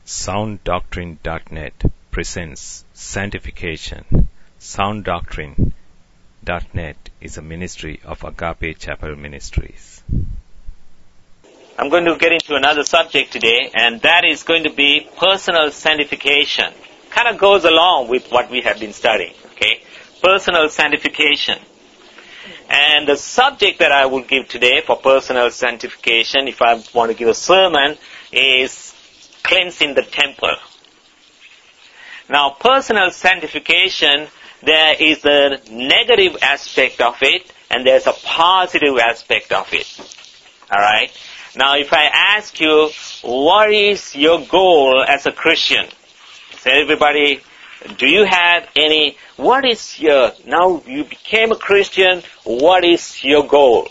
SoundDoctrine.net presents Sanctification. SoundDoctrine.net is a ministry of Agape Chapel Ministries. I'm going to get into another subject today, and that is going to be personal sanctification. Kind of goes along with what we have been studying, okay? Personal sanctification. And the subject that I will give today for personal sanctification, if I want to give a sermon, is cleansing the temple. Now, personal sanctification, there is a negative aspect of it, and there's a positive aspect of it. Alright? Now, if I ask you, what is your goal as a Christian? So everybody, do you have any, now you became a Christian, what is your goal?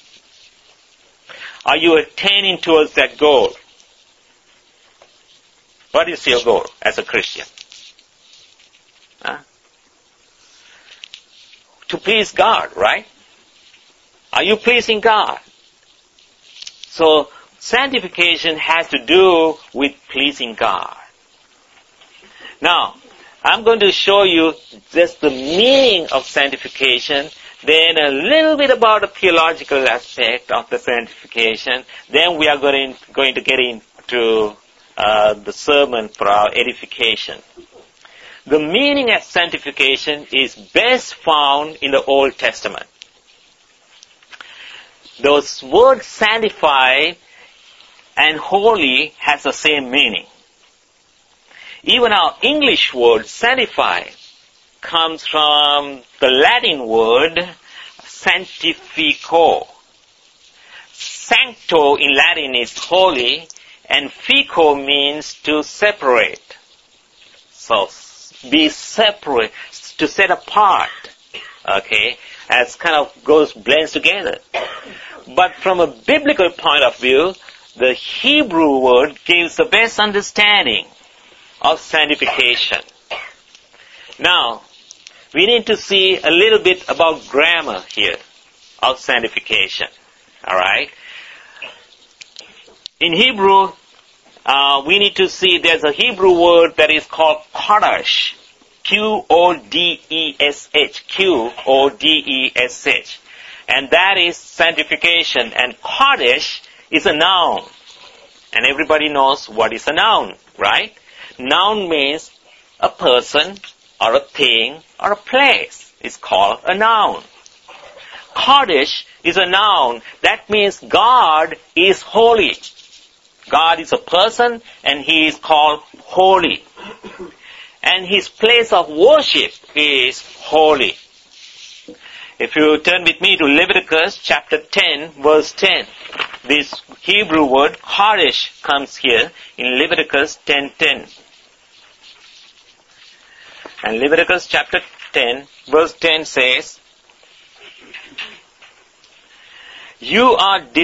Are you attaining towards that goal? What is your goal as a Christian? To please God, right? Are you pleasing God? So, sanctification has to do with pleasing God. Now, I'm going to show you just the meaning of sanctification, then a little bit about the theological aspect of the sanctification, then we are going to get into the sermon for our edification. The meaning of sanctification is best found in the Old Testament. Those words sanctify and holy has the same meaning. Even our English word sanctify comes from the Latin word sanctifico. Sancto in Latin is holy, and fico means to separate. So, be separate, to set apart. Okay? As kind of blends together. But from a biblical point of view, the Hebrew word gives the best understanding of sanctification. Now, we need to see a little bit about grammar here of sanctification. Alright? In Hebrew, we need to see there's a Hebrew word that is called Kodesh. Q-O-D-E-S-H. Q-O-D-E-S-H. And that is sanctification. And Kodesh is a noun. And everybody knows what is a noun, right? Noun means a person or a thing or a place. It's called a noun. Kodesh is a noun. That means God is holy. God is a person and He is called holy. And His place of worship is holy. If you turn with me to Leviticus chapter 10, verse 10. This Hebrew word, Kodesh, comes here in Leviticus 10:10. And Leviticus chapter 10, verse 10 says, You are to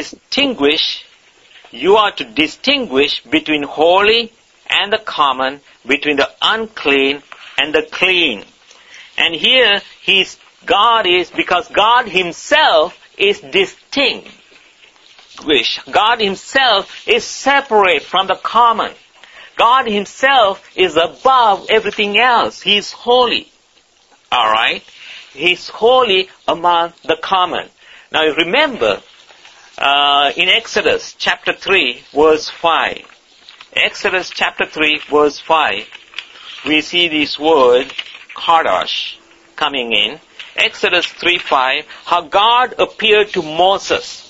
distinguish between holy and the common, between the unclean and the clean. And here, because God Himself is distinct. God Himself is separate from the common. God Himself is above everything else. He is holy. Alright? He is holy among the common. Now remember, in Exodus chapter 3, verse 5. Exodus chapter 3, verse 5. We see this word, Kodesh, coming in. Exodus 3:5, how God appeared to Moses.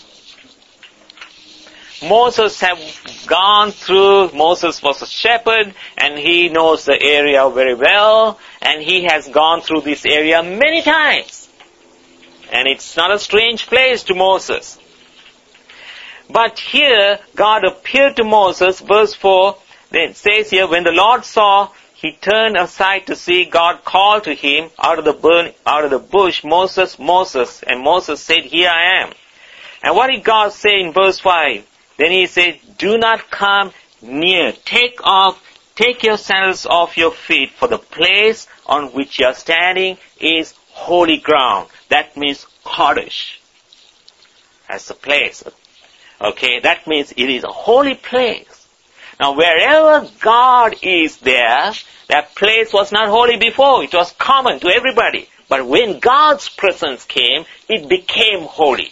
Moses was a shepherd, and he knows the area very well, and he has gone through this area many times. And it's not a strange place to Moses. But here, God appeared to Moses, verse 4, then it says here, when the Lord saw, He turned aside to see, God called to him out of the bush, Moses, Moses. And Moses said, Here I am. And what did God say in verse 5? Then He said, Do not come near. Take your sandals off your feet, for the place on which you are standing is holy ground. That means Kodesh. That's the place. Okay, that means it is a holy place. Now wherever God is there, that place was not holy before. It was common to everybody. But when God's presence came, it became holy.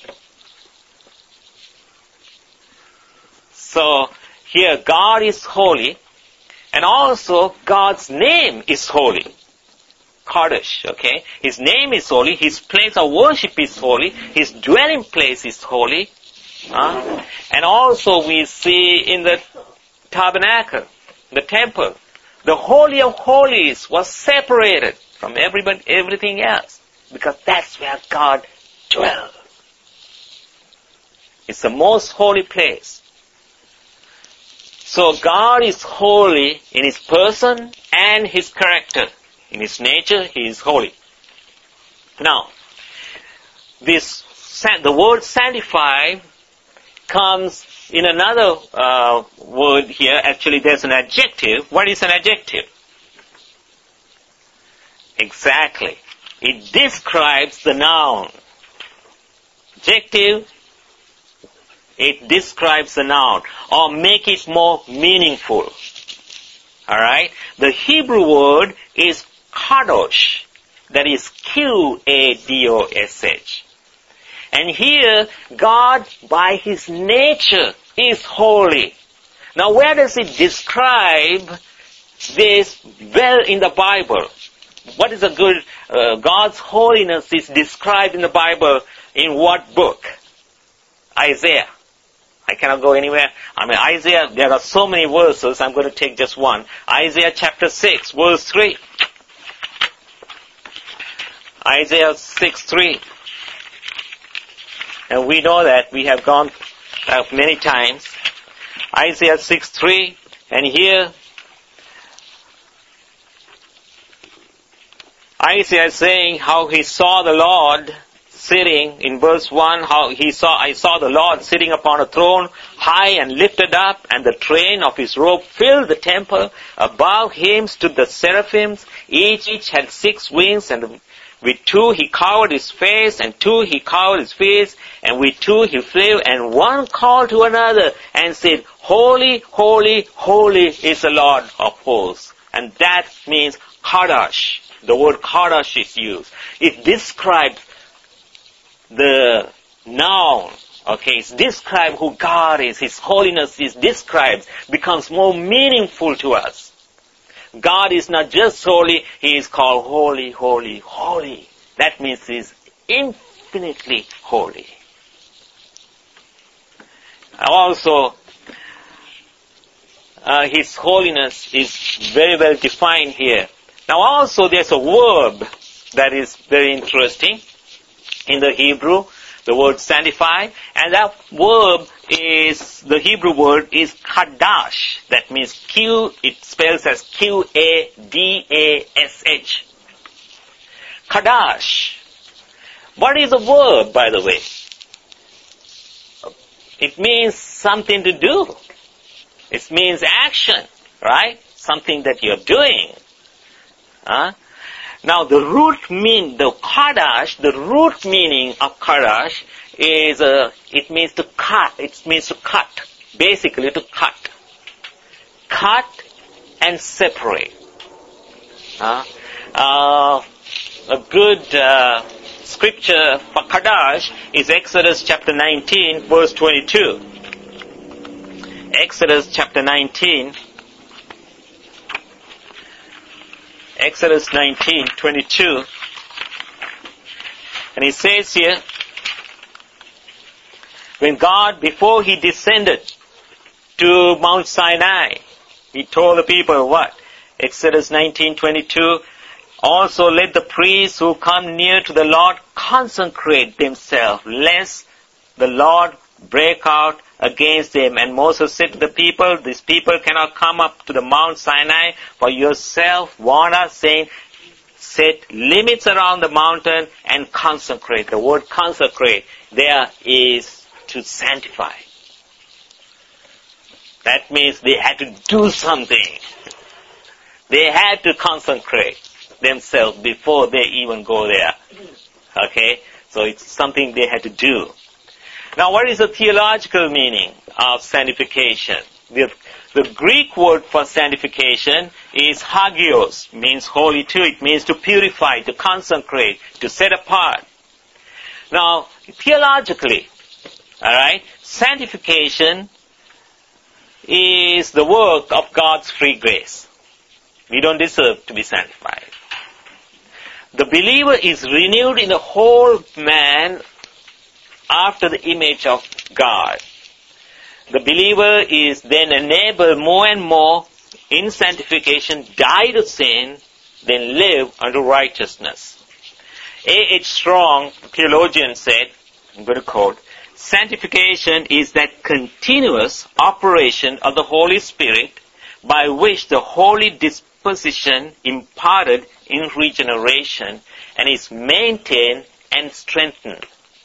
So here God is holy, and also God's name is holy. Kodesh, okay? His name is holy, His place of worship is holy, His dwelling place is holy. And also we see in the tabernacle, the temple, the Holy of Holies was separated from everything else, because that's where God dwells. It's the most holy place. So God is holy in His person and His character. In His nature, He is holy. Now, the word sanctify comes in another word here. Actually, there's an adjective. What is an adjective? Exactly. It describes the noun. Adjective, it describes the noun, or make it more meaningful. Alright? The Hebrew word is kadosh. That is Q-A-D-O-S-H. And here, God, by His nature, is holy. Now, where does it describe this well in the Bible? What is a good, God's holiness is described in the Bible in what book? Isaiah. I cannot go anywhere. Isaiah, there are so many verses, I'm going to take just one. Isaiah chapter 6, verse 3. Isaiah 6:3. And we know that, we have gone many times. Isaiah 6:3, and here Isaiah is saying how he saw the Lord sitting, in verse 1, how I saw the Lord sitting upon a throne, high and lifted up, and the train of His robe filled the temple. Above Him stood the seraphims, each had 6 wings, and with 2 He covered His face, and 2 He covered His face, and with 2 He flew, and one called to another and said, Holy, holy, holy is the Lord of hosts. And that means Kadosh. The word Kadosh is used. It describes the noun. Okay, it's described who God is. His holiness is described, becomes more meaningful to us. God is not just holy, He is called holy, holy, holy. That means He is infinitely holy. Also, His holiness is very well defined here. Now also there's a verb that is very interesting in the Hebrew, the word sanctify, and that verb is, the Hebrew word is kadash. That means it spells as Q-A-D-A-S-H. Kadash. What is a verb, by the way? It means something to do. It means action, right? Something that you're doing. Now the root meaning of kadash is, it means to cut. It means to cut. Basically to cut. Cut and separate. A good scripture for kadash is Exodus chapter 19, verse 22. Exodus chapter 19. Exodus 19:22, and it says here, when God, before He descended to Mount Sinai, He told the people what? Exodus 19:22, also let the priests who come near to the Lord consecrate themselves, lest the Lord break out against them. And Moses said to the people, these people cannot come up to the Mount Sinai, for yourself warn us, saying, set limits around the mountain and consecrate. The word consecrate there is to sanctify. That means they had to do something. They had to consecrate themselves before they even go there. Okay? So it's something they had to do. Now, what is the theological meaning of sanctification? The Greek word for sanctification is hagios, means holy too. It means to purify, to consecrate, to set apart. Now, theologically, alright, sanctification is the work of God's free grace. We don't deserve to be sanctified. The believer is renewed in the whole man after the image of God. The believer is then enabled more and more in sanctification, die to sin, then live unto righteousness. A.H. Strong, theologian, said, I'm going to quote, sanctification is that continuous operation of the Holy Spirit by which the holy disposition imparted in regeneration and is maintained and strengthened.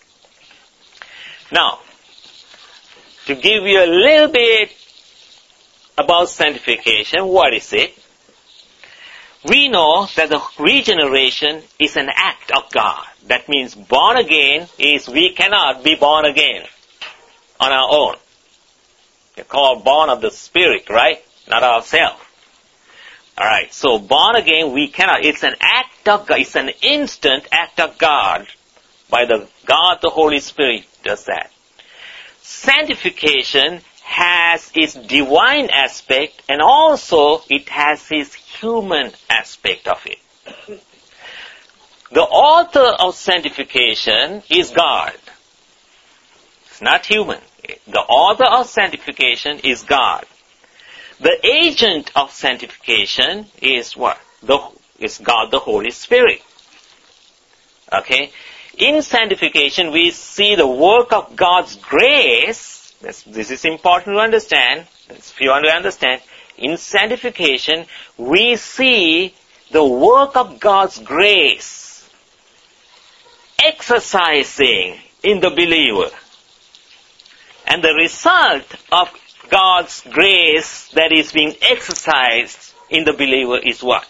Now, to give you a little bit about sanctification, what is it? We know that the regeneration is an act of God. That means born again is we cannot be born again on our own. They're called born of the Spirit, right? Not ourselves. Alright, so born again we cannot. It's an act of God. It's an instant act of God. By the God, the Holy Spirit does that. Sanctification has its divine aspect and also it has its human aspect of it. The author of sanctification is God. It's not human. The author of sanctification is God. The agent of sanctification is what? Is God the Holy Spirit. Okay? In sanctification, we see the work of God's grace. This is important to understand. If you want to understand, in sanctification, we see the work of God's grace exercising in the believer. And the result of God's grace that is being exercised in the believer is what?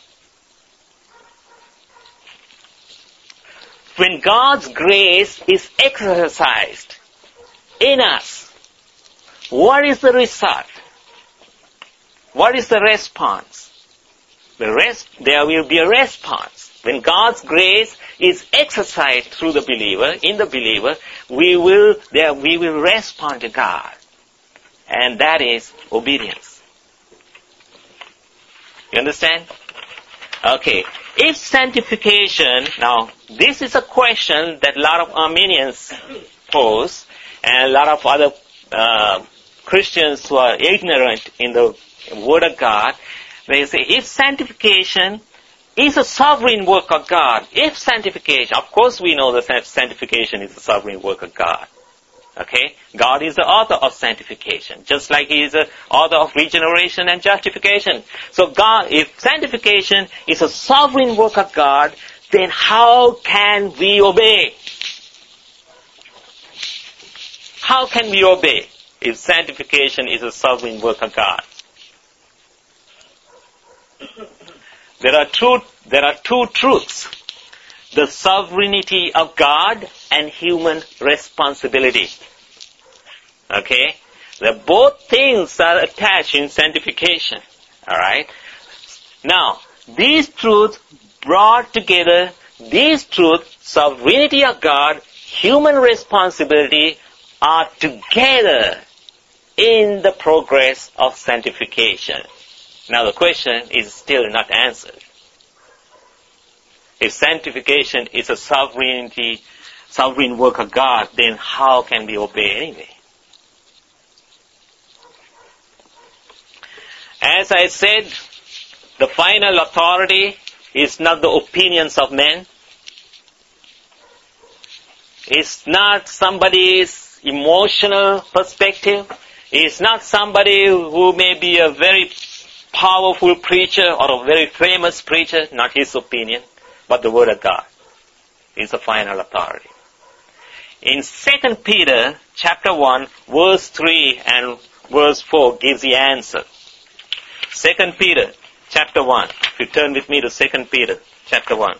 When God's grace is exercised in us, what is the result? What is the response? There will be a response. When God's grace is exercised through the believer, in the believer, we will respond to God. And that is obedience. You understand? Okay. If sanctification, now this is a question that a lot of Armenians pose and a lot of other Christians who are ignorant in the Word of God, they say if sanctification is a sovereign work of God, if sanctification, of course we know that sanctification is a sovereign work of God. Okay? God is the author of sanctification, just like He is the author of regeneration and justification. So God, if sanctification is a sovereign work of God, then how can we obey? How can we obey if sanctification is a sovereign work of God? There are two truths. The sovereignty of God and human responsibility. Okay? Both things are attached in sanctification. Alright? Now, these truths brought together, these truths, sovereignty of God, human responsibility, are together in the progress of sanctification. Now the question is still not answered. If sanctification is a sovereign work of God, then how can we obey anyway? As I said, the final authority is not the opinions of men. It's not somebody's emotional perspective. It's not somebody who may be a very powerful preacher or a very famous preacher, not his opinion, but the Word of God is the final authority. In 2 Peter chapter 1, verse 3 and verse 4 gives the answer. 2 Peter chapter 1. If you turn with me to 2 Peter chapter 1.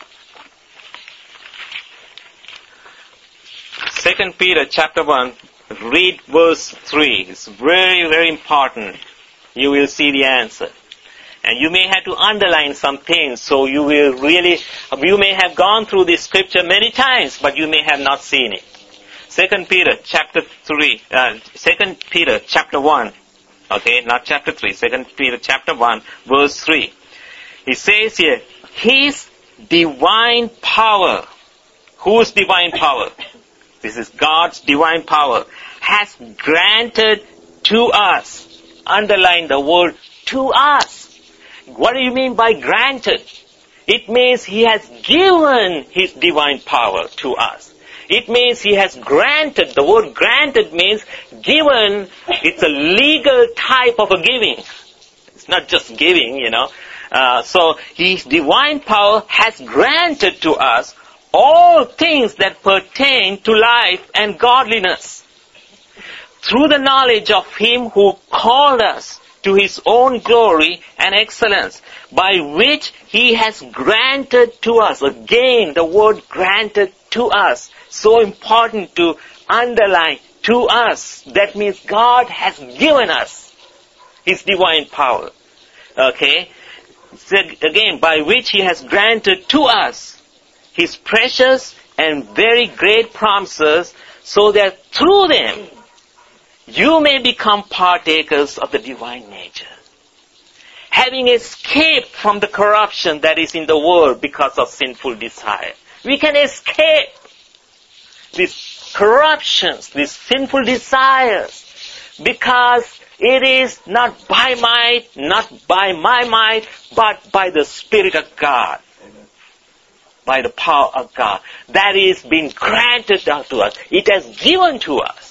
2 Peter chapter 1, read verse 3. It's very, very important. You will see the answer. And you may have to underline some things, so you may have gone through this scripture many times, but you may have not seen it. 2 Peter chapter 1. Okay, not chapter 3. 2 Peter chapter 1, verse 3. It says here, His divine power. Whose divine power? This is God's divine power. Has granted to us. Underline the word to us. What do you mean by granted? It means He has given His divine power to us. It means He has granted. The word granted means given. It's a legal type of a giving. It's not just giving, So His divine power has granted to us all things that pertain to life and godliness, through the knowledge of Him who called us to His own glory and excellence, by which He has granted to us. Again, the word granted to us. So important to underline, to us. That means God has given us His divine power. Okay? So again, by which He has granted to us His precious and very great promises, so that through them you may become partakers of the divine nature, having escaped from the corruption that is in the world because of sinful desire. We can escape these corruptions, these sinful desires, because it is not by might, not by my might, but by the Spirit of God. By the power of God. That is being granted to us. It has given to us.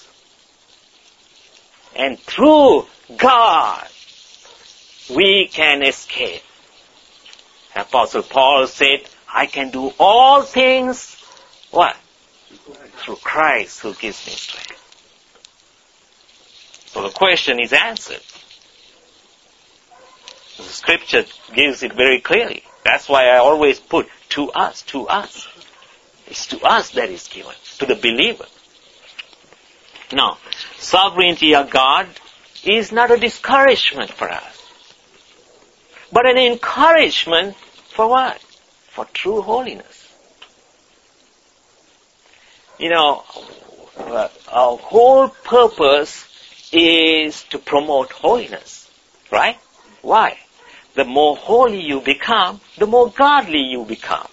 And through God, we can escape. Apostle Paul said, I can do all things, what? Through Christ who gives me strength. So the question is answered. The scripture gives it very clearly. That's why I always put to us, to us. It's to us that is given, to the believer. Now, sovereignty of God is not a discouragement for us, but an encouragement for what? For true holiness. Our whole purpose is to promote holiness, right? Why? The more holy you become, the more godly you become.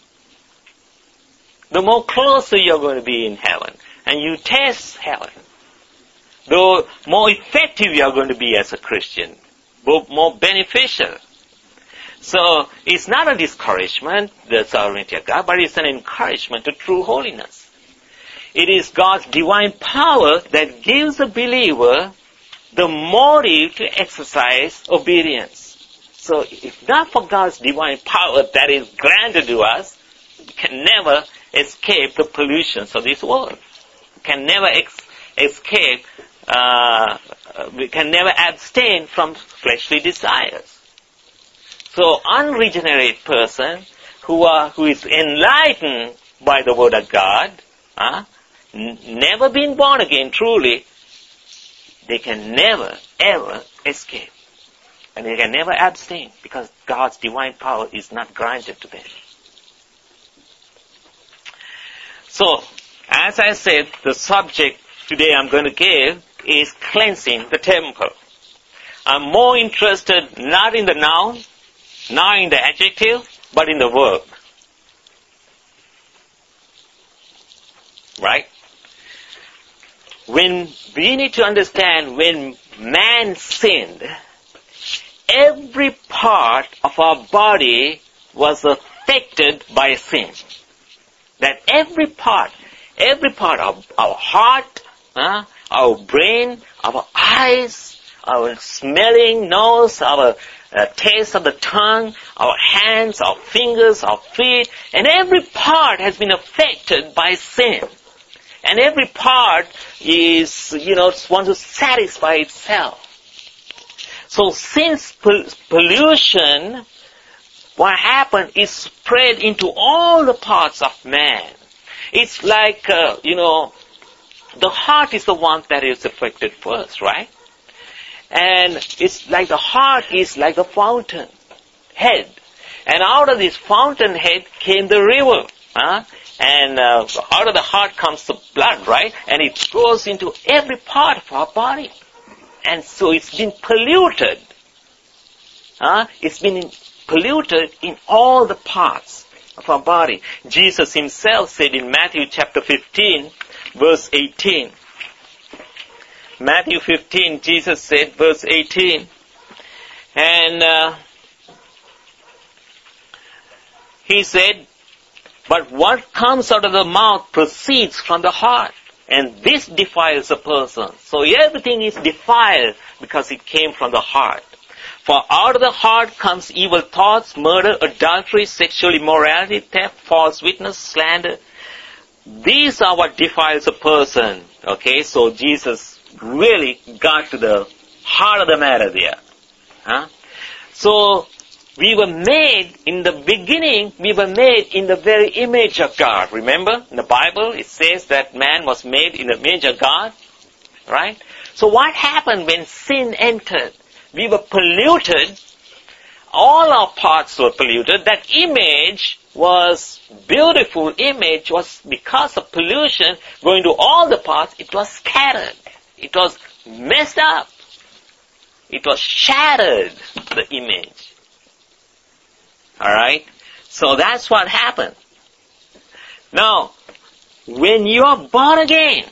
The more closer you're going to be in heaven. And you taste heaven. The more effective you are going to be as a Christian. More beneficial. So, it's not a discouragement, the sovereignty of God, but it's an encouragement to true holiness. It is God's divine power that gives a believer the motive to exercise obedience. So, if not for God's divine power that is granted to us, we can never escape the pollutions of this world. We can never escape, we can never abstain from fleshly desires. So, unregenerate person who is enlightened by the Word of God, never been born again truly, they can never, ever escape. And they can never abstain because God's divine power is not granted to them. So, as I said, the subject today I'm going to give is cleansing the temple. I'm more interested not in the noun, not in the adjective, but in the verb. Right? When we need to understand when man sinned, every part of our body was affected by sin. That every part of our heart, our brain, our eyes, our smelling nose, our taste of the tongue, our hands, our fingers, our feet, and every part has been affected by sin. And every part is, wants to satisfy itself. So since pollution, what happened is spread into all the parts of man. It's like, the heart is the one that is affected first, right? And it's like the heart is like a fountain head. And out of this fountain head came the river. And out of the heart comes the blood, right? And it goes into every part of our body. And so it's been polluted. It's been polluted in all the parts of our body. Jesus himself said in Matthew chapter 15, verse 18. Matthew 15, Jesus said, verse 18. And he said, but what comes out of the mouth proceeds from the heart, and this defiles a person. So everything is defiled because it came from the heart. For out of the heart comes evil thoughts, murder, adultery, sexual immorality, theft, false witness, slander. These are what defiles a person. Okay, so Jesus really got to the heart of the matter there. So, we were made, in the beginning, we were made in the very image of God. Remember, in the Bible, it says that man was made in the image of God. Right? So what happened when sin entered? We were polluted. All our parts were polluted. That image was, beautiful image was, because of pollution going to all the parts, it was scattered. It was messed up. It was shattered, the image. Alright? So that's what happened. Now, when you are born again,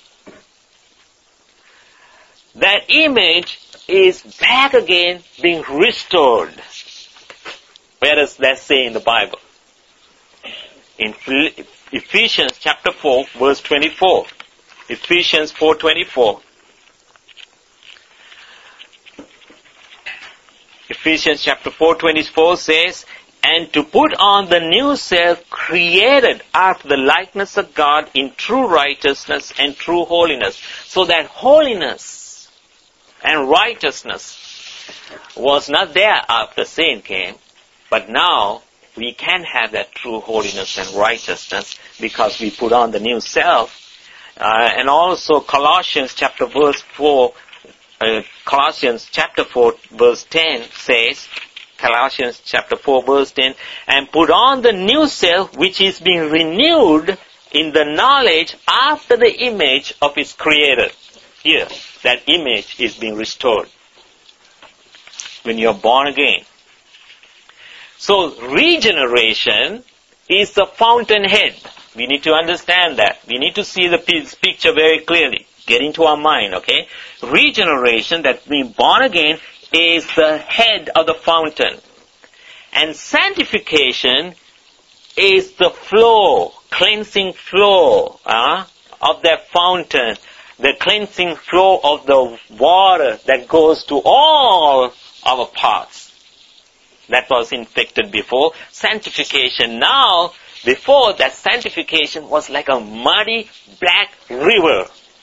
that image is back again being restored. Where does that say in the Bible? In Ephesians chapter 4, verse 24. Ephesians 4:24. Ephesians chapter 4:24 says, and to put on the new self created after the likeness of God in true righteousness and true holiness. So that holiness and righteousness was not there after sin came, but now we can have that true holiness and righteousness because we put on the new self. And also Colossians chapter 4 verse 10 says, Colossians chapter 4 verse 10, and put on the new self which is being renewed in the knowledge after the image of its creator. Here, that image is being restored when you are born again. So, regeneration is the fountainhead. We need to understand that. We need to see the picture very clearly. Get into our mind, okay? Regeneration, that being born again, is the head of the fountain. And sanctification is the flow, cleansing flow of that fountain. The cleansing flow of the water that goes to all our parts. That was infected before. Sanctification now, before that sanctification was like a muddy black river.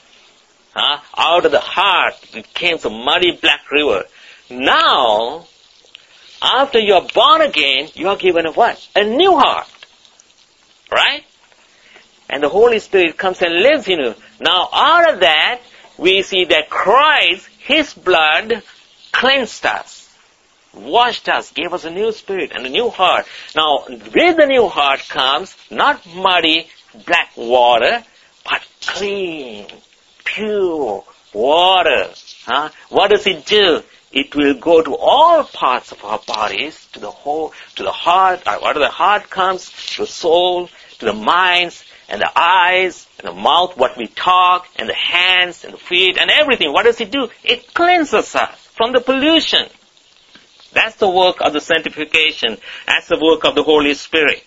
Out of the heart it came a muddy black river. Now, after you are born again, you are given a what? A new heart. Right? And the Holy Spirit comes and lives in you. Now, out of that, we see that Christ, His blood, cleansed us. Washed us, gave us a new spirit and a new heart. Now, with the new heart comes not muddy black water, but clean, pure water. What does it do? It will go to all parts of our bodies, to the heart. Out of the heart comes to the soul, to the minds, and the eyes, and the mouth, what we talk, and the hands, and the feet, and everything. What does it do? It cleanses us from the pollution. That's the work of the sanctification. That's the work of the Holy Spirit.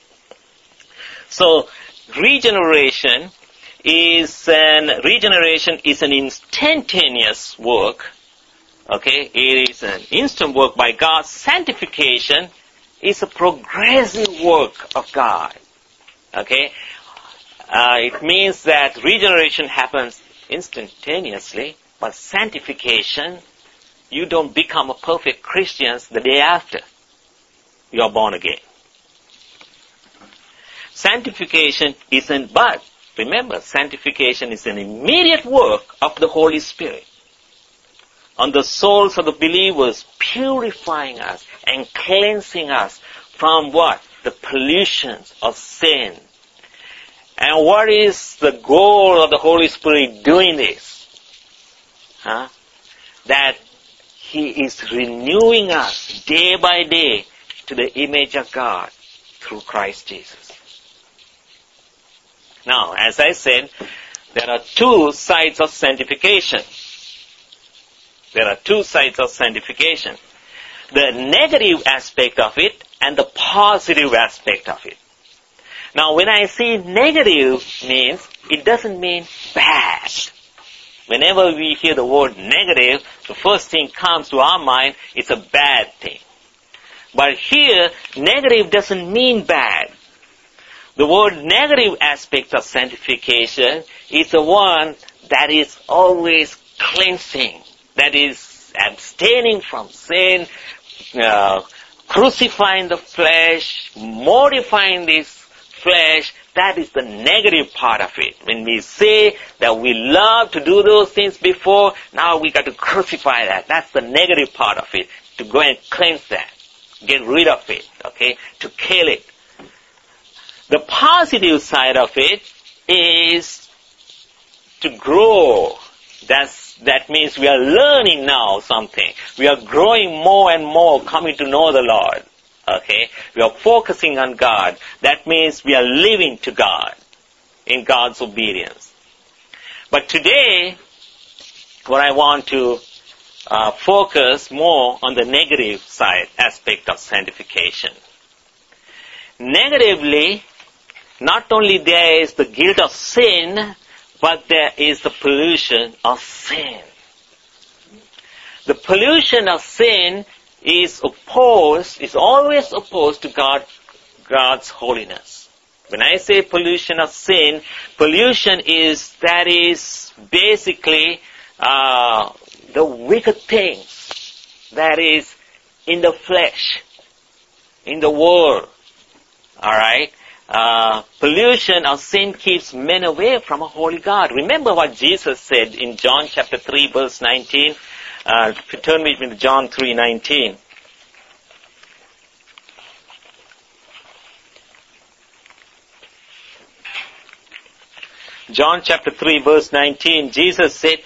So, regeneration is an instantaneous work. Okay? It is an instant work by God. Sanctification is a progressive work of God. Okay? It means that regeneration happens instantaneously, but sanctification, you don't become a perfect Christian the day after you are born again. Sanctification isn't, but Remember, sanctification is an immediate work of the Holy Spirit on the souls of the believers, purifying us and cleansing us from what? The pollutions of sin. And what is the goal of the Holy Spirit doing this? That He is renewing us day by day to the image of God through Christ Jesus. Now, as I said, there are two sides of sanctification. There are two sides of sanctification. The negative aspect of it and the positive aspect of it. Now, when I say negative means, it doesn't mean bad. Whenever we hear the word negative, the first thing comes to our mind, it's a bad thing. But here, negative doesn't mean bad. The word negative aspect of sanctification is the one that is always cleansing, that is abstaining from sin, crucifying the flesh, mortifying this flesh. That is the negative part of it. When we say that we love to do those things before, now we got to crucify that. That's the negative part of it. To go and cleanse that. Get rid of it. Okay? To kill it. The positive side of it is to grow. That means we are learning now something. We are growing more and more, coming to know the Lord. Okay? We are focusing on God. That means we are living to God in God's obedience. But today, what I want to focus more on the negative side aspect of sanctification. Negatively, not only there is the guilt of sin, but there is the pollution of sin. The pollution of sin is always opposed to God's holiness. When I say pollution of sin, pollution is basically the wicked things that is in the flesh, in the world. Alright? Pollution of sin keeps men away from a holy God. Remember what Jesus said in John chapter 3 verse 19. Turn with me to John 3:19. John chapter 3 verse 19, Jesus said,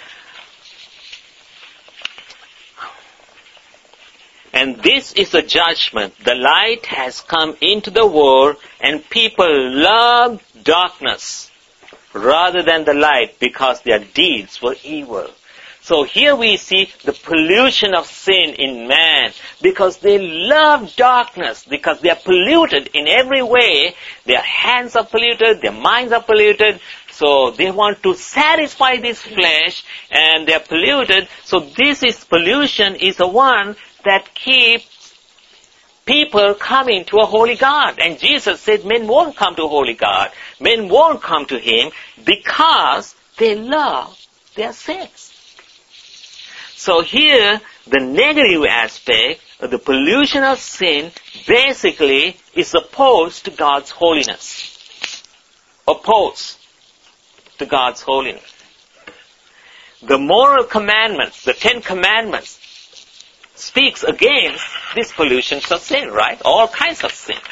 "And this is the judgment. The light has come into the world, and people love darkness rather than the light because their deeds were evil." So here we see the pollution of sin in man because they love darkness, because they are polluted in every way. Their hands are polluted, their minds are polluted. So they want to satisfy this flesh and they are polluted. So pollution is the one that keeps people coming to a holy God. And Jesus said men won't come to a holy God. Men won't come to Him because they love their sins. So here, the negative aspect of the pollution of sin basically is opposed to God's holiness. Opposed to God's holiness. The moral commandments, the 10 commandments, speaks against these pollutions of sin, right? All kinds of sins.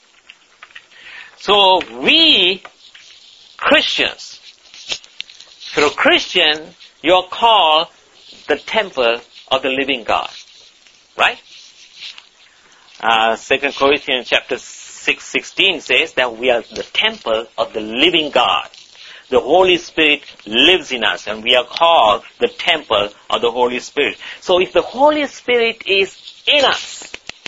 So we, Christians, through Christian, you're called the temple of the living God. Right? 2 Corinthians chapter 6:16 says that we are the temple of the living God. The Holy Spirit lives in us and we are called the temple of the Holy Spirit. So if the Holy Spirit is in us,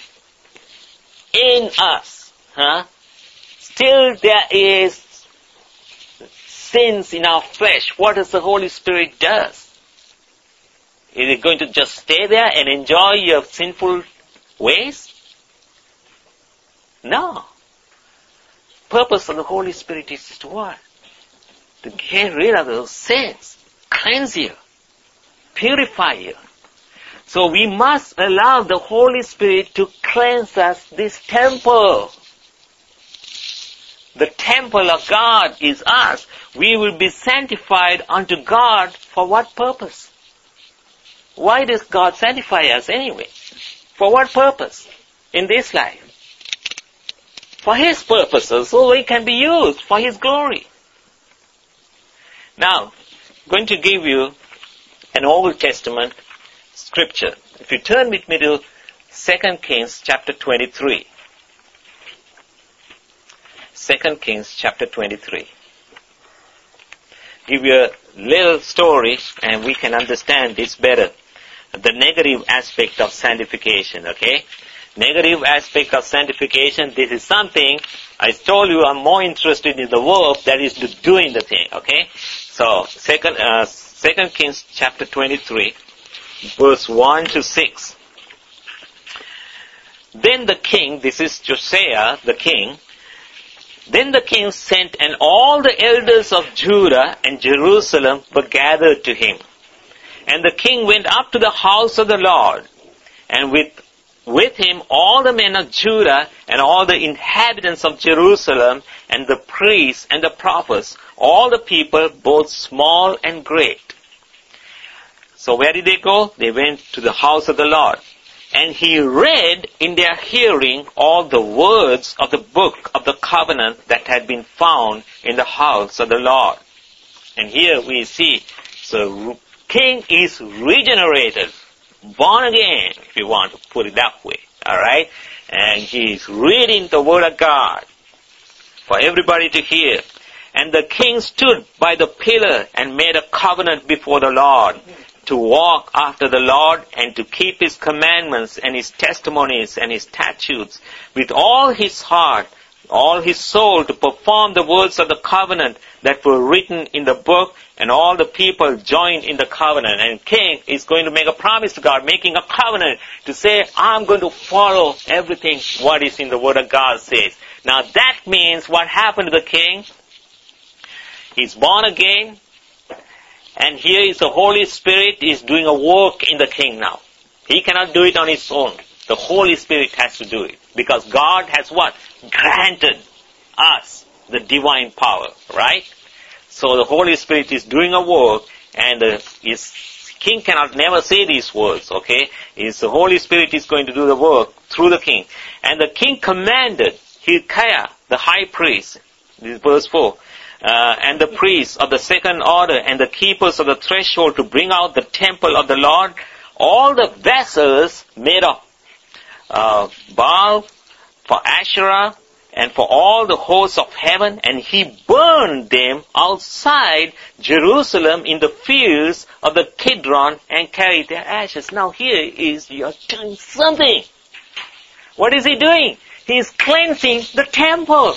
still there is sins in our flesh. What does the Holy Spirit do? Is it going to just stay there and enjoy your sinful ways? No. Purpose of the Holy Spirit is to what? To get rid of those sins, cleanse you, purify you. So we must allow the Holy Spirit to cleanse us, this temple. the temple of God is us, we will be sanctified unto God for what purpose? Why does God sanctify us anyway? For what purpose in this life? For His purposes, so we can be used for His glory. Now, I'm going to give you an Old Testament scripture. If you turn with me to 2 Kings chapter 23. 2 Kings chapter 23. Give you a little story and we can understand this better. The negative aspect of sanctification, okay? Negative aspect of sanctification, this is something, I told you I'm more interested in the verb that is doing the thing, okay? So, 2 Kings chapter 23, verse 1 to 6. Then the king, this is Josiah, the king, then the king sent, and all the elders of Judah and Jerusalem were gathered to him. And the king went up to the house of the Lord, and with him all the men of Judah and all the inhabitants of Jerusalem and the priests and the prophets, all the people, both small and great. So where did they go? They went to the house of the Lord. And he read in their hearing all the words of the book of the covenant that had been found in the house of the Lord. And here we see, so king is regenerated, born again, if you want to put it that way. Alright? And he is reading the word of God for everybody to hear. And the king stood by the pillar and made a covenant before the Lord, to walk after the Lord and to keep His commandments and His testimonies and His statutes with all his heart, all his soul, to perform the words of the covenant that were written in the book, and all the people joined in the covenant. And king is going to make a promise to God, making a covenant to say, I'm going to follow everything what is in the word of God says. Now that means what happened to the king? He's born again. And here is the Holy Spirit is doing a work in the king now. He cannot do it on his own. The Holy Spirit has to do it. Because God has what? Granted us the divine power, right? So the Holy Spirit is doing a work, and his king cannot never say these words, okay? The Holy Spirit is going to do the work through the king. And the king commanded Hilkiah, the high priest, this is verse 4, and the priests of the second order and the keepers of the threshold to bring out the temple of the Lord, all the vessels made of Baal, for Asherah, and for all the hosts of heaven, and he burned them outside Jerusalem in the fields of the Kidron and carried their ashes. Now here is, you're doing something. What is he doing? He is cleansing the temple.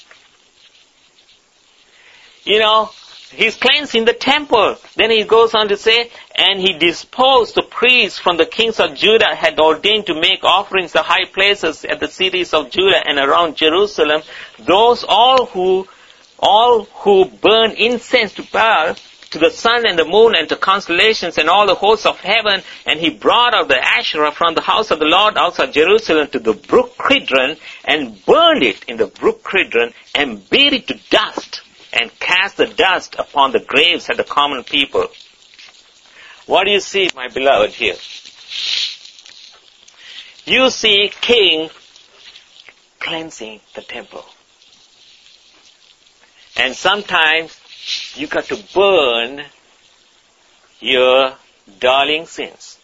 You know, he's cleansing the temple. Then he goes on to say, and he disposed the priests from the kings of Judah had ordained to make offerings to high places at the cities of Judah and around Jerusalem, those all who burn incense to Baal, to the sun and the moon and to constellations and all the hosts of heaven. And he brought out the Asherah from the house of the Lord outside Jerusalem to the brook Kidron, and burned it in the brook Kidron, and beat it to dust, and cast the dust upon the graves of the common people. What do you see, my beloved, here? You see king cleansing the temple. And sometimes you got to burn your darling sins.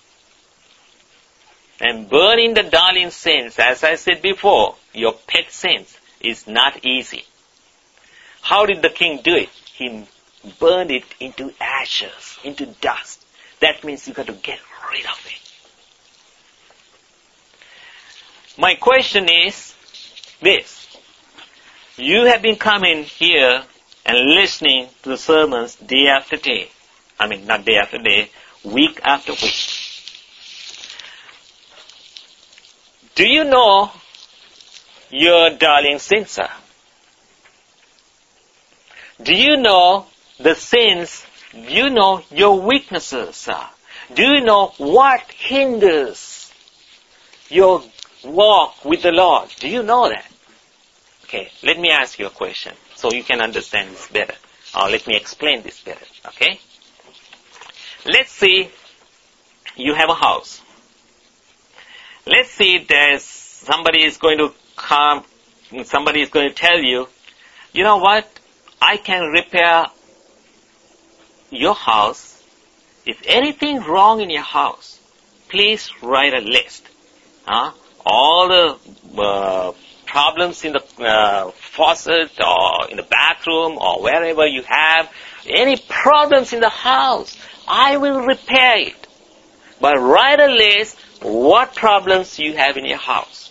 And burning the darling sins, as I said before, your pet sins, is not easy. How did the king do it? He burned it into ashes, into dust. That means you got to get rid of it. My question is this. You have been coming here and listening to the sermons day after day. I mean, not day after day, week after week. Do you know your darling sins are? Do you know the sins? Do you know your weaknesses are? Do you know what hinders your walk with the Lord? Do you know that? Okay, let me ask you a question so you can understand this better. Or let me explain this better. Okay? Let's say you have a house. Let's say somebody is going to come, somebody is going to tell you, you know what, I can repair your house. If anything wrong in your house, please write a list. All the problems in the faucet or in the bathroom or wherever you have, any problems in the house, I will repair it. But write a list what problems you have in your house.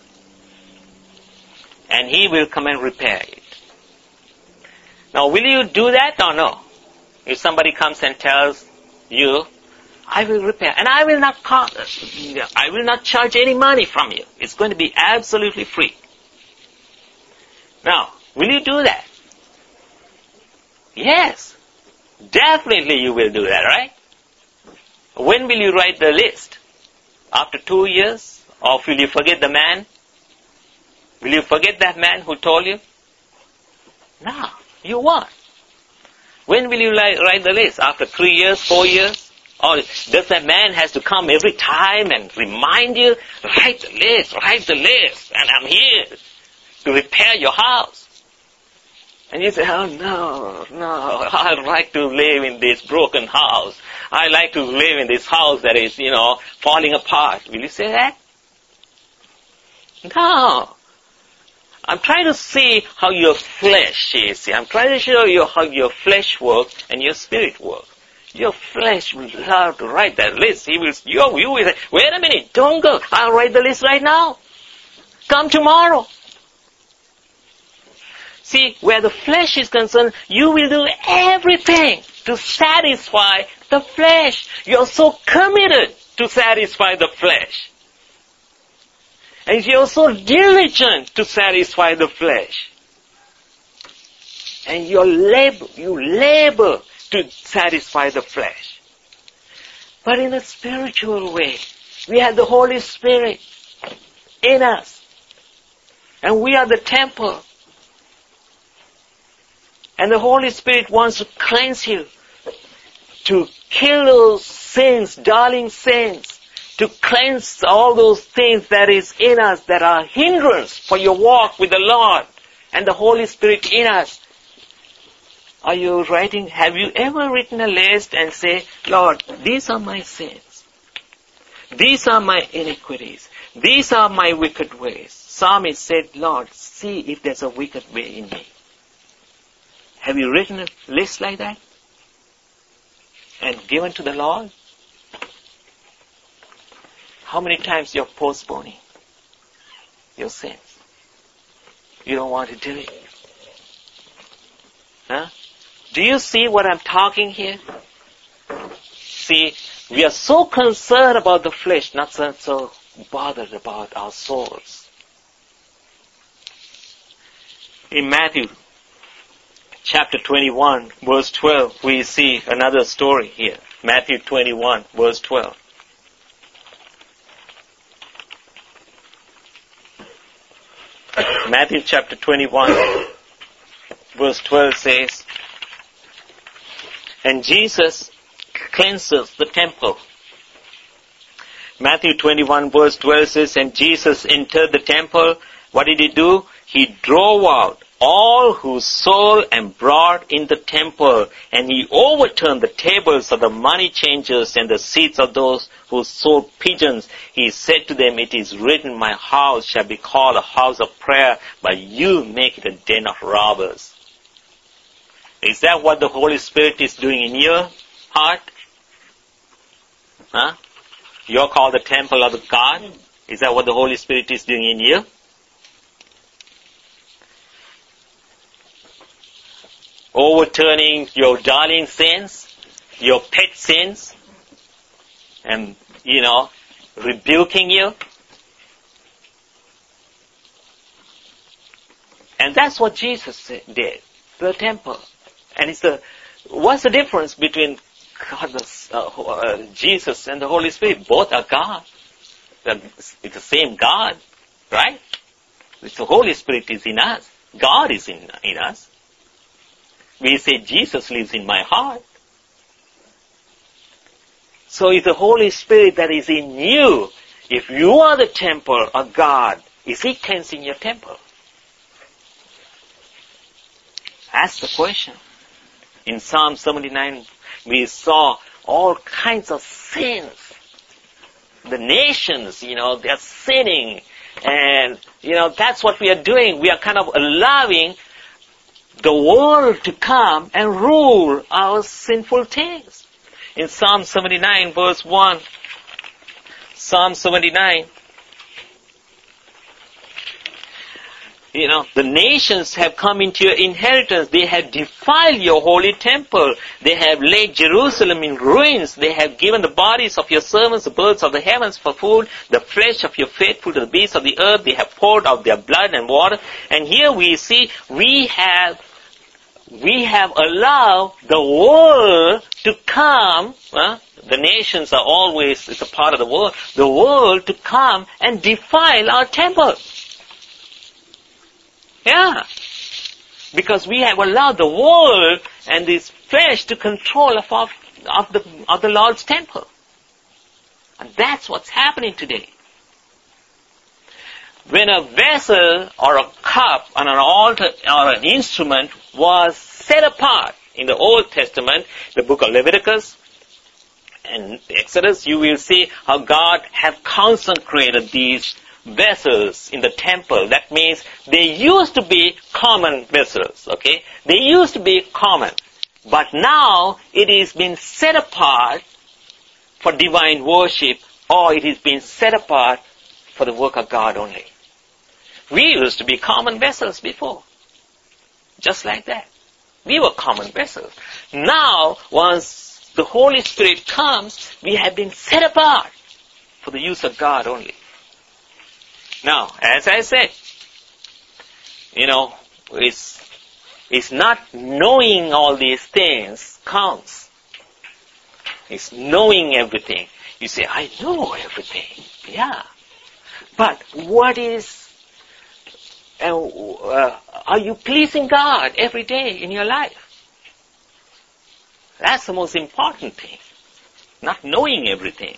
And he will come and repair it. Now, will you do that or no? If somebody comes and tells you, I will repair, and I will not charge any money from you. It's going to be absolutely free. Now, will you do that? Yes. Definitely you will do that, right? When will you write the list? After 2 years? Or will you forget the man? Will you forget that man who told you? No, you won't. When will you write the list? After 3 years, 4 years? Or does that man has to come every time and remind you, write the list, and I'm here to repair your house? And you say, oh no, I'd like to live in this broken house. I like to live in this house that is, falling apart. Will you say that? No. I'm trying to see how your flesh is. I'm trying to show you how your flesh works and your spirit works. Your flesh will love to write that list. You will say, wait a minute, don't go. I'll write the list right now. Come tomorrow. See, where the flesh is concerned, you will do everything to satisfy the flesh. You're so committed to satisfy the flesh. And you're so diligent to satisfy the flesh. And you labor to satisfy the flesh. But in a spiritual way, we have the Holy Spirit in us. And we are the temple. And the Holy Spirit wants to cleanse you, to kill those sins, darling sins, to cleanse all those things that is in us that are hindrance for your walk with the Lord and the Holy Spirit in us. Have you ever written a list and say, Lord, these are my sins. These are my iniquities. These are my wicked ways. Psalmist said, Lord, see if there's a wicked way in me. Have you written a list like that? And given to the Lord? How many times you're postponing your sins? You don't want to do it. Huh? Do you see what I'm talking here? See, we are so concerned about the flesh, not so bothered about our souls. In Matthew chapter 21, verse 12, we see another story here. Matthew 21, verse 12. Matthew chapter 21, verse 12 says, and Jesus cleanses the temple. Matthew 21, verse 12 says, and Jesus entered the temple. What did he do? He drove out all who sold and brought in the temple, and he overturned the tables of the money changers and the seats of those who sold pigeons. He said to them, it is written, my house shall be called a house of prayer, but you make it a den of robbers. Is that what the Holy Spirit is doing in your heart? Huh? You're called the temple of God. Is that what the Holy Spirit is doing in you? Overturning your darling sins, your pet sins, and, rebuking you. And that's what Jesus did, the temple. And what's the difference between Jesus and the Holy Spirit? Both are God. It's the same God, right? The Holy Spirit is in us. God is in us. We say Jesus lives in my heart. So it's the Holy Spirit that is in you. If you are the temple of God, is He cleansing your temple? Ask the question. In Psalm 79, we saw all kinds of sins. The nations, they are sinning. And, that's what we are doing. We are kind of allowing the world to come and rule our sinful things. In Psalm 79, verse 1, Psalm 79, the nations have come into your inheritance. They have defiled your holy temple. They have laid Jerusalem in ruins. They have given the bodies of your servants, the birds of the heavens, for food, the flesh of your faithful to the beasts of the earth. They have poured out their blood and water. And here we see we have allowed the world to come. The nations are always, it's a part of the world to come and defile our temple. Yeah. Because we have allowed the world and this flesh to control of the Lord's temple. And that's what's happening today. When a vessel or a cup on an altar or an instrument was set apart in the Old Testament, the book of Leviticus and Exodus, you will see how God have consecrated these vessels in the temple. That means they used to be common vessels, okay? They used to be common. But now it is been set apart for divine worship, or it is been set apart for the work of God only. We used to be common vessels before. Just like that. We were common vessels. Now, once the Holy Spirit comes, we have been set apart for the use of God only. Now, as I said, it's not knowing all these things counts. It's knowing everything. You say, I know everything. Yeah. But what is, are you pleasing God every day in your life? That's the most important thing. Not knowing everything.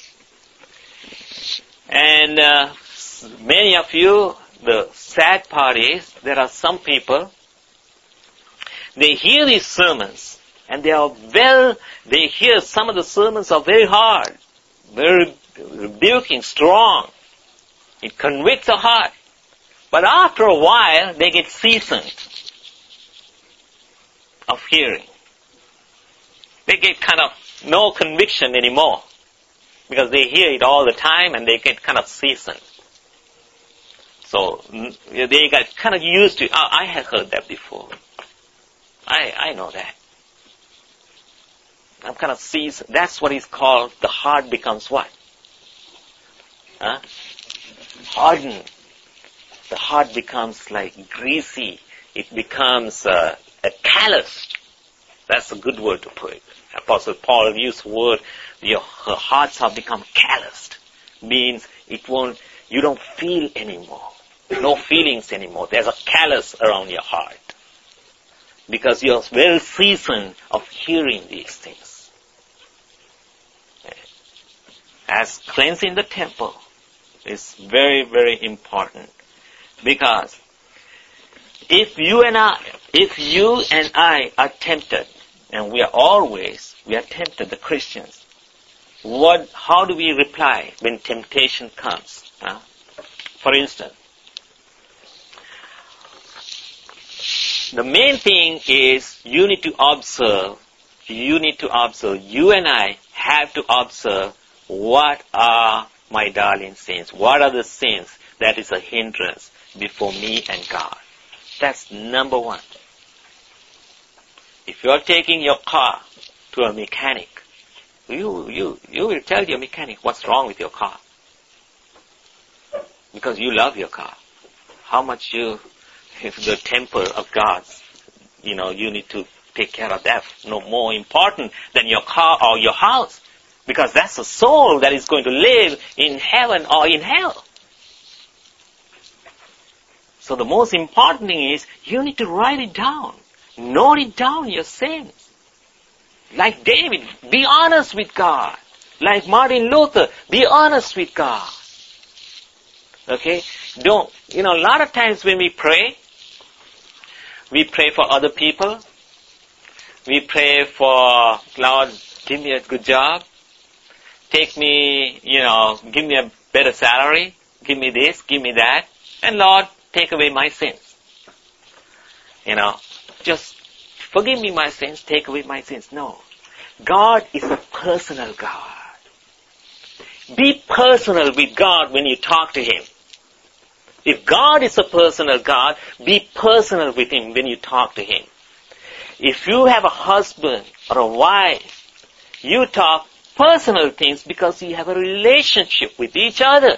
And many of you, the sad part is, there are some people, they hear these sermons, and they hear some of the sermons are very hard, very rebuking, strong. It convicts the heart. But after a while, they get seasoned of hearing. They get kind of no conviction anymore, because they hear it all the time and they get kind of seasoned. So they got kind of used to, I have heard that before. I know that. I'm kind of seasoned. That's what is called, the heart becomes what? Hardened. The heart becomes like greasy. It becomes a calloused. That's a good word to put it. Apostle Paul used the word, your hearts have become calloused. Means you don't feel anymore. No feelings anymore. There's a callus around your heart. Because you're well seasoned of hearing these things. As cleansing the temple is very, very important. Because if you and I are tempted, and we are tempted, the Christians, how do we reply when temptation comes? For instance, the main thing is you need to observe, you and I have to observe what are my darling sins. What are the sins that is a hindrance before me and God? That's number one. If you're taking your car to a mechanic, you will tell your mechanic what's wrong with your car. Because you love your car. How much if the temple of God, you need to take care of that. No more important than your car or your house. Because that's a soul that is going to live in heaven or in hell. So the most important thing is you need to write it down. Note it down, your sins. Like David, be honest with God. Like Martin Luther, be honest with God. Okay? A lot of times when we pray for other people. We pray for, Lord, give me a good job. Take me, give me a better salary. Give me this, give me that. And Lord, take away my sins. Just forgive me my sins, take away my sins. No. God is a personal God. Be personal with God when you talk to Him. If God is a personal God, be personal with Him when you talk to Him. If you have a husband or a wife, you talk personal things because you have a relationship with each other.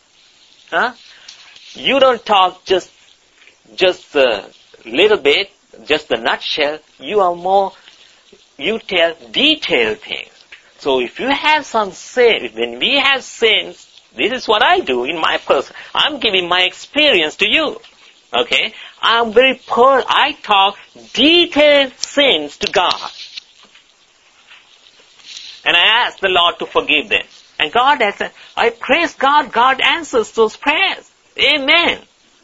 You don't talk just a little bit, just a nutshell. You tell detailed things. So if you have some sin, when we have sins, this is what I do in my person. I'm giving my experience to you. Okay? I talk detailed sins to God. And I ask the Lord to forgive them. And God answers. I praise God. God answers those prayers. Amen.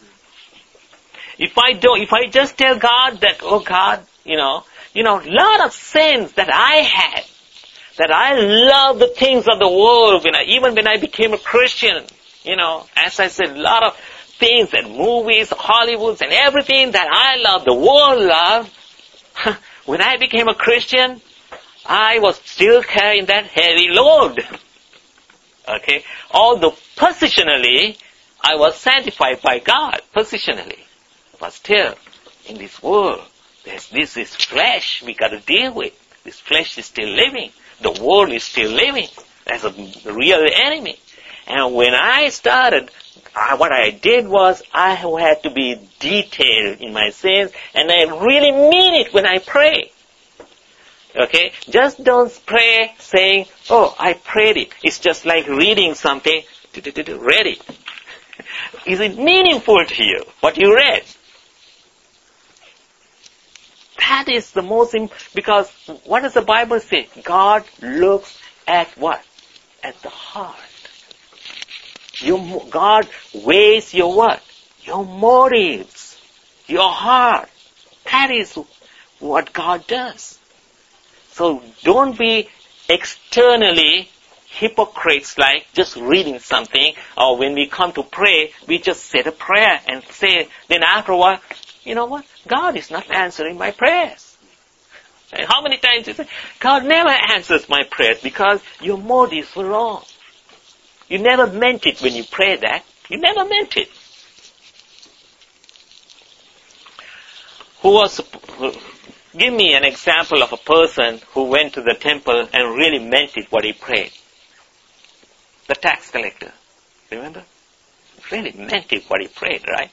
If I just tell God that, oh God, lot of sins that I had, that I love the things of the world, even when I became a Christian, as I said, a lot of things that movies, Hollywoods, and everything that I love, the world loved. When I became a Christian, I was still carrying that heavy load. Okay? Although positionally, I was sanctified by God, positionally. But still, in this world, this is flesh we got to deal with. This flesh is still living. The world is still living. That's a real enemy. And when I started, what I did was I had to be detailed in my sins, and I really mean it when I pray. Okay? Just don't pray saying, oh, I prayed it. It's just like reading something. Read it. Is it meaningful to you, what you read? That is the most because what does the Bible say? God looks at what? At the heart. God weighs your what? Your motives. Your heart. That is what God does. So don't be externally hypocrites like just reading something, or when we come to pray, we just say a prayer and say, then after a while, you know what? God is not answering my prayers. And how many times you say, God never answers my prayers because your motives were wrong. You never meant it when you prayed that. You never meant it. Give me an example of a person who went to the temple and really meant it what he prayed. The tax collector. Remember? Really meant it what he prayed, right?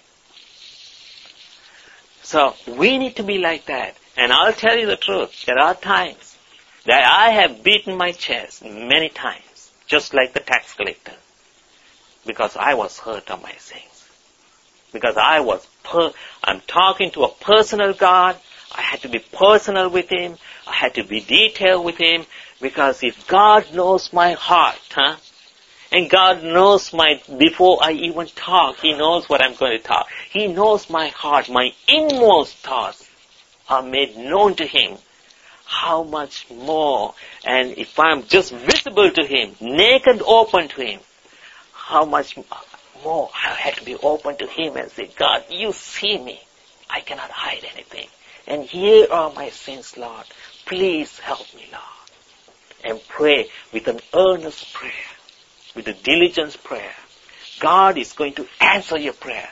So, we need to be like that. And I'll tell you the truth. There are times that I have beaten my chest many times, just like the tax collector, because I was hurt on my sins. Because I'm talking to a personal God. I had to be personal with Him. I had to be detailed with Him. Because if God knows my heart, and God knows before I even talk, He knows what I'm going to talk. He knows my heart, my inmost thoughts are made known to Him. How much more, and if I'm just visible to Him, naked open to Him, how much more I have to be open to Him and say, God, you see me. I cannot hide anything. And here are my sins, Lord. Please help me, Lord. And pray with an earnest prayer, with a diligent prayer. God is going to answer your prayers.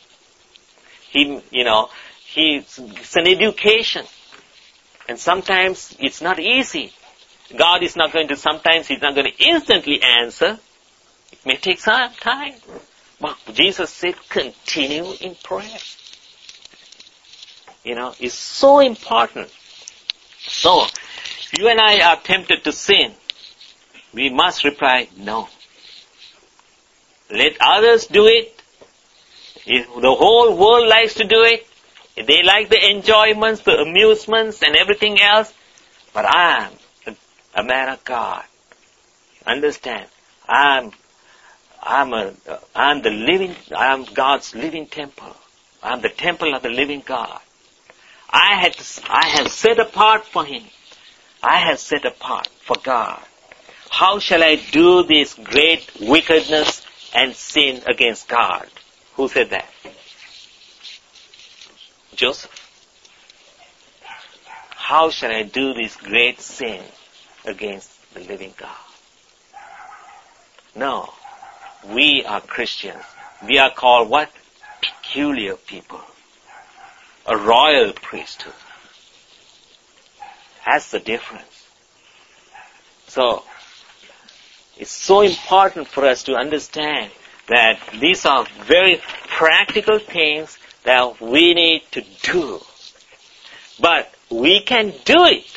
It's an education. And sometimes it's not easy. Sometimes He's not going to instantly answer. It may take some time. But Jesus said, continue in prayer. It's so important. So, if you and I are tempted to sin, we must reply, no. Let others do it. The whole world likes to do it. They like the enjoyments, the amusements, and everything else. But I am a man of God. Understand? I am God's living temple. I am the temple of the living God. I have set apart for Him. I have set apart for God. How shall I do this great wickedness and sin against God? Who said that? Joseph. How shall I do this great sin against the living God? No. We are Christians. We are called what? Peculiar people. A royal priesthood. That's the difference. So, it's so important for us to understand that these are very practical things that we need to do. But we can do it.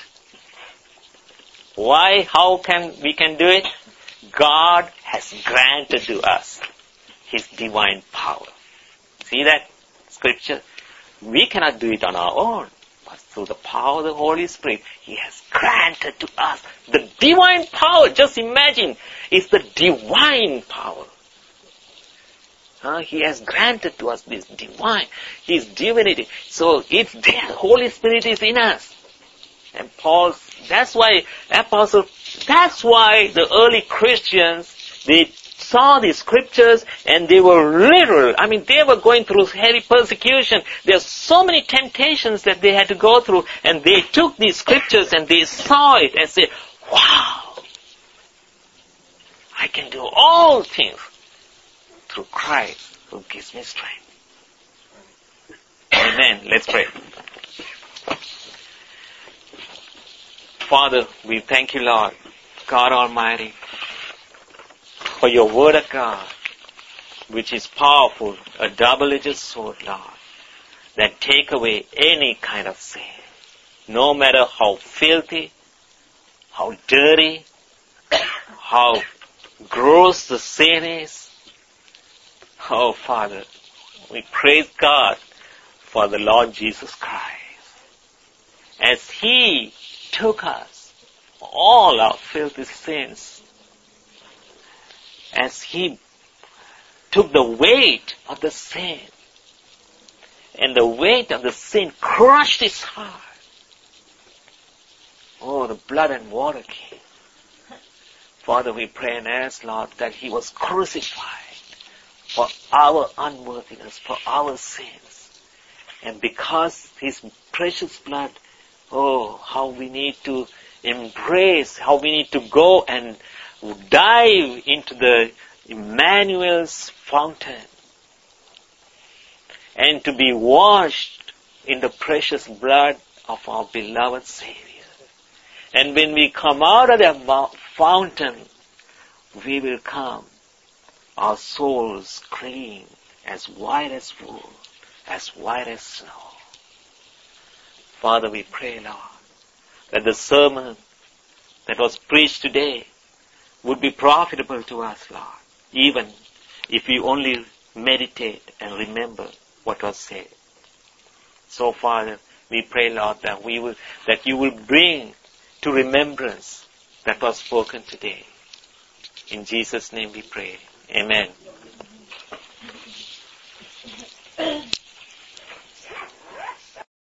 Why? How can we do it? God has granted to us His divine power. See that scripture? We cannot do it on our own. But through the power of the Holy Spirit, He has granted to us the divine power. Just imagine, it's the divine power. He has granted to us this divine, His divinity. So it's there, Holy Spirit is in us. And that's why the early Christians, they saw the scriptures and they were literal. They were going through heavy persecution. There are so many temptations that they had to go through, and they took these scriptures and they saw it and said, wow, I can do all things through Christ who gives me strength. Amen. Let's pray. Father, we thank you, Lord, God Almighty, for your word of God, which is powerful, a double-edged sword, Lord, that take away any kind of sin, no matter how filthy, how dirty, how gross the sin is. Oh, Father, we praise God for the Lord Jesus Christ. As He took us, all our filthy sins, as He took the weight of the sin, and the weight of the sin crushed His heart. Oh, the blood and water came. Father, we pray and ask, Lord, that He was crucified for our unworthiness, for our sins. And because His precious blood, oh, how we need to embrace, how we need to go and dive into the Emmanuel's fountain and to be washed in the precious blood of our beloved Savior. And when we come out of that fountain, we will come, our souls clean, as white as wool, as white as snow. Father, we pray, Lord, that the sermon that was preached today would be profitable to us, Lord, even if we only meditate and remember what was said. So, Father, we pray, Lord, that you will bring to remembrance that was spoken today. In Jesus' name we pray. Amen.